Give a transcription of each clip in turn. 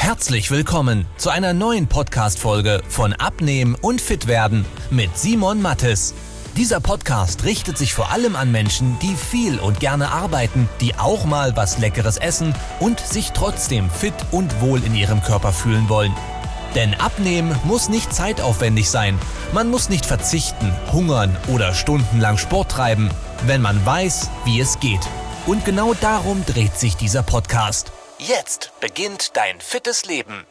Herzlich willkommen zu einer neuen Podcast-Folge von Abnehmen und Fitwerden mit Simon Mattes. Dieser Podcast richtet sich vor allem an Menschen, die viel und gerne arbeiten, die auch mal was Leckeres essen und sich trotzdem fit und wohl in ihrem Körper fühlen wollen. Denn Abnehmen muss nicht zeitaufwendig sein. Man muss nicht verzichten, hungern oder stundenlang Sport treiben, wenn man weiß, wie es geht. Und genau darum dreht sich dieser Podcast. Jetzt beginnt dein fittes Leben.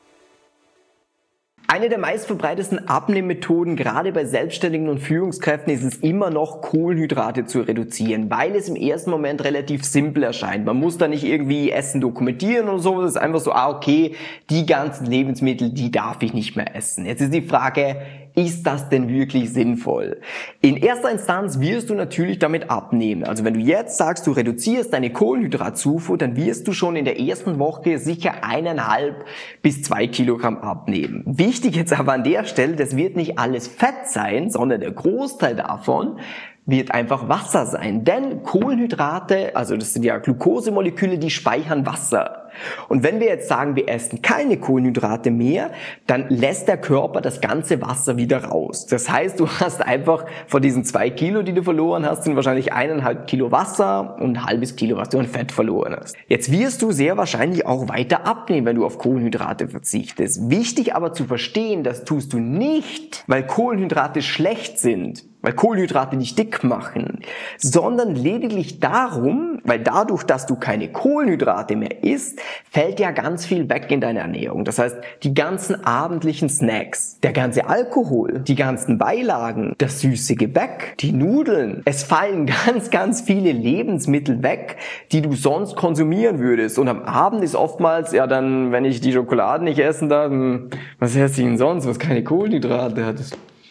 Eine der meistverbreitetsten Abnehmmethoden, gerade bei Selbstständigen und Führungskräften, ist es immer noch, Kohlenhydrate zu reduzieren, weil es im ersten Moment relativ simpel erscheint. Man muss da nicht irgendwie Essen dokumentieren oder so, es ist einfach so, okay, die ganzen Lebensmittel, die darf ich nicht mehr essen. Jetzt ist die Frage, ist das denn wirklich sinnvoll? In erster Instanz wirst du natürlich damit abnehmen. Also wenn du jetzt sagst, du reduzierst deine Kohlenhydratzufuhr, dann wirst du schon in der ersten Woche sicher 1,5 bis 2 Kilogramm abnehmen. Wichtig jetzt aber an der Stelle, das wird nicht alles Fett sein, sondern der Großteil davon wird einfach Wasser sein. Denn Kohlenhydrate, also das sind ja Glukosemoleküle, die speichern Wasser. Und wenn wir jetzt sagen, wir essen keine Kohlenhydrate mehr, dann lässt der Körper das ganze Wasser wieder raus. Das heißt, du hast einfach von diesen 2 Kilo, die du verloren hast, sind wahrscheinlich 1,5 Kilo Wasser und ein halbes Kilo, was du an Fett verloren hast. Jetzt wirst du sehr wahrscheinlich auch weiter abnehmen, wenn du auf Kohlenhydrate verzichtest. Wichtig aber zu verstehen, das tust du nicht, weil Kohlenhydrate schlecht sind, weil Kohlenhydrate dich dick machen, sondern lediglich darum, weil dadurch, dass du keine Kohlenhydrate mehr isst, fällt ja ganz viel weg in deiner Ernährung. Das heißt, die ganzen abendlichen Snacks, der ganze Alkohol, die ganzen Beilagen, das süße Gebäck, die Nudeln. Es fallen ganz viele Lebensmittel weg, die du sonst konsumieren würdest. Und am Abend ist oftmals, ja dann, wenn ich die Schokolade nicht essen darf, was esse ich denn sonst, was keine Kohlenhydrate hat?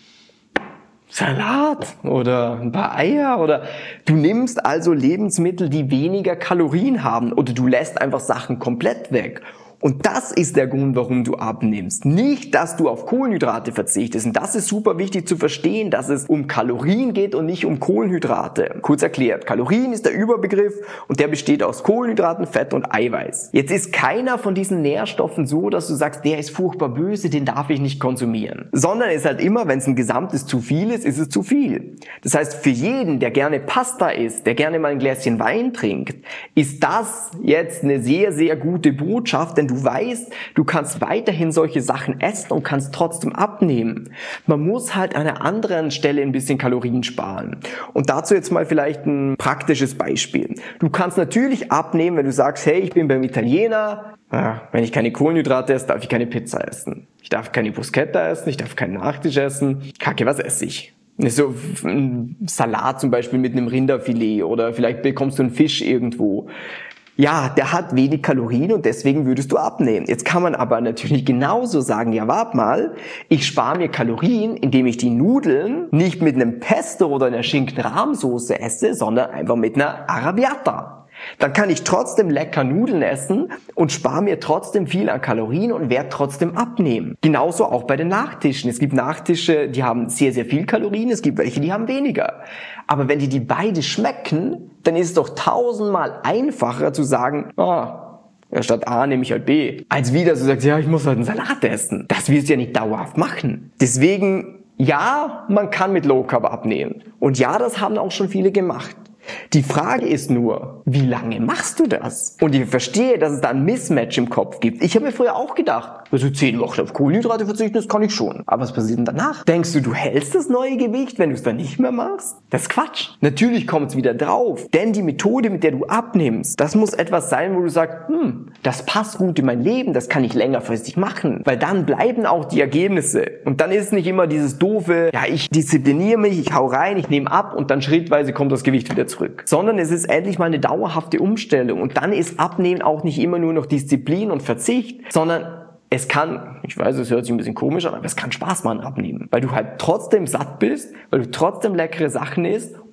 Salat oder ein paar Eier oder du nimmst also Lebensmittel, die weniger Kalorien haben oder du lässt einfach Sachen komplett weg. Und das ist der Grund, warum du abnimmst. Nicht, dass du auf Kohlenhydrate verzichtest. Und das ist super wichtig zu verstehen, dass es um Kalorien geht und nicht um Kohlenhydrate. Kurz erklärt, Kalorien ist der Überbegriff und der besteht aus Kohlenhydraten, Fett und Eiweiß. Jetzt ist keiner von diesen Nährstoffen so, dass du sagst, der ist furchtbar böse, den darf ich nicht konsumieren. Sondern es ist halt immer, wenn es ein gesamtes zu viel ist es zu viel. Das heißt, für jeden, der gerne Pasta isst, der gerne mal ein Gläschen Wein trinkt, ist das jetzt eine sehr gute Botschaft, denn du weißt, du kannst weiterhin solche Sachen essen und kannst trotzdem abnehmen. Man muss halt an einer anderen Stelle ein bisschen Kalorien sparen. Und dazu jetzt mal vielleicht ein praktisches Beispiel. Du kannst natürlich abnehmen, wenn du sagst, hey, ich bin beim Italiener, wenn ich keine Kohlenhydrate esse, darf ich keine Pizza essen. Ich darf keine Bruschetta essen, ich darf keinen Nachtisch essen. Kacke, was esse ich? So ein Salat zum Beispiel mit einem Rinderfilet oder vielleicht bekommst du einen Fisch irgendwo. Ja, der hat wenig Kalorien und deswegen würdest du abnehmen. Jetzt kann man aber natürlich genauso sagen, ja warte mal, ich spare mir Kalorien, indem ich die Nudeln nicht mit einem Pesto oder einer Schinken-Rahmsoße esse, sondern einfach mit einer Arrabbiata. Dann kann ich trotzdem lecker Nudeln essen und spare mir trotzdem viel an Kalorien und werde trotzdem abnehmen. Genauso auch bei den Nachtischen. Es gibt Nachtische, die haben sehr viel Kalorien, es gibt welche, die haben weniger. Aber wenn dir die beide schmecken, dann ist es doch 1000-mal einfacher zu sagen, statt A nehme ich halt B. Als wie, dass du sagst, ja, ich muss halt einen Salat essen. Das wirst du ja nicht dauerhaft machen. Deswegen, ja, man kann mit Low Carb abnehmen. Und ja, das haben auch schon viele gemacht. Die Frage ist nur, wie lange machst du das? Und ich verstehe, dass es da ein Mismatch im Kopf gibt. Ich habe mir früher auch gedacht, also 10 Wochen auf Kohlenhydrate verzichten, das kann ich schon. Aber was passiert denn danach? Denkst du, du hältst das neue Gewicht, wenn du es dann nicht mehr machst? Das ist Quatsch. Natürlich kommt es wieder drauf. Denn die Methode, mit der du abnimmst, das muss etwas sein, wo du sagst, das passt gut in mein Leben, das kann ich längerfristig machen. Weil dann bleiben auch die Ergebnisse. Und dann ist es nicht immer dieses doofe, ja, ich diszipliniere mich, ich hau rein, ich nehme ab und dann schrittweise kommt das Gewicht wieder zurück. Sondern es ist endlich mal eine dauerhafte Umstellung. Und dann ist Abnehmen auch nicht immer nur noch Disziplin und Verzicht, sondern es kann, ich weiß, es hört sich ein bisschen komisch an, aber es kann Spaß machen abnehmen. Weil du halt trotzdem satt bist, weil du trotzdem leckere Sachen isst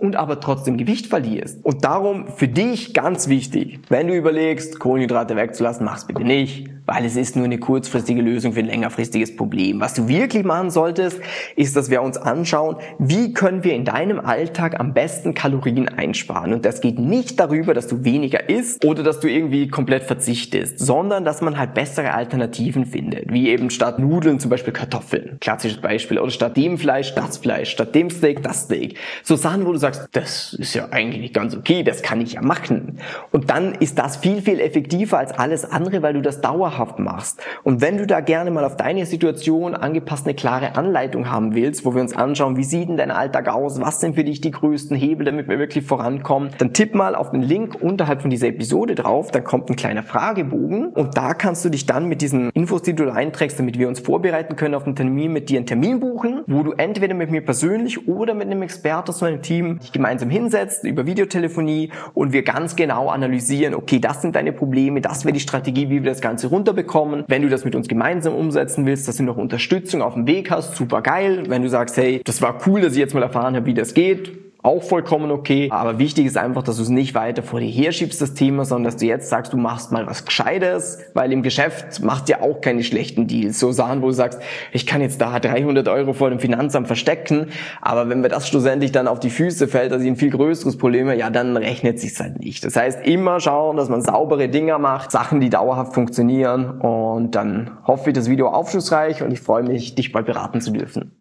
und aber trotzdem Gewicht verlierst. Und darum für dich ganz wichtig, wenn du überlegst, Kohlenhydrate wegzulassen, mach's bitte nicht, weil es ist nur eine kurzfristige Lösung für ein längerfristiges Problem. Was du wirklich machen solltest, ist, dass wir uns anschauen, wie können wir in deinem Alltag am besten Kalorien einsparen. Und das geht nicht darüber, dass du weniger isst oder dass du irgendwie komplett verzichtest, sondern dass man halt bessere Alternativen findet, wie eben statt Nudeln zum Beispiel Kartoffeln, klassisches Beispiel, oder statt dem Fleisch das Fleisch, statt dem Steak das Steak. So Sachen, wo du sagst, das ist ja eigentlich ganz okay, das kann ich ja machen. Und dann ist das viel, viel effektiver als alles andere, weil du das dauerhaft machst. Und wenn du da gerne mal auf deine Situation angepasst eine klare Anleitung haben willst, wo wir uns anschauen, wie sieht denn dein Alltag aus, was sind für dich die größten Hebel, damit wir wirklich vorankommen, dann tipp mal auf den Link unterhalb von dieser Episode drauf, dann kommt ein kleiner Fragebogen und da kannst du dich dann mit diesen Infos, die du da einträgst, damit wir uns vorbereiten können auf den Termin, mit dir einen Termin buchen, wo du entweder mit mir persönlich oder mit einem Experten aus meinem Team dich gemeinsam hinsetzt über Videotelefonie und wir ganz genau analysieren, okay, das sind deine Probleme, das wäre die Strategie, wie wir das Ganze runterbekommen. Wenn du das mit uns gemeinsam umsetzen willst, dass du noch Unterstützung auf dem Weg hast, super geil. Wenn du sagst, hey, das war cool, dass ich jetzt mal erfahren habe, wie das geht, auch vollkommen okay, aber wichtig ist einfach, dass du es nicht weiter vor dir herschiebst, das Thema, sondern dass du jetzt sagst, du machst mal was Gescheites, weil im Geschäft macht ja auch keine schlechten Deals. So Sachen, wo du sagst, ich kann jetzt da 300 € vor dem Finanzamt verstecken, aber wenn mir das schlussendlich dann auf die Füße fällt, dass ich ein viel größeres Problem habe, ja, dann rechnet sich's halt nicht. Das heißt, immer schauen, dass man saubere Dinger macht, Sachen, die dauerhaft funktionieren und dann hoffe ich, das Video aufschlussreich und ich freue mich, dich bald beraten zu dürfen.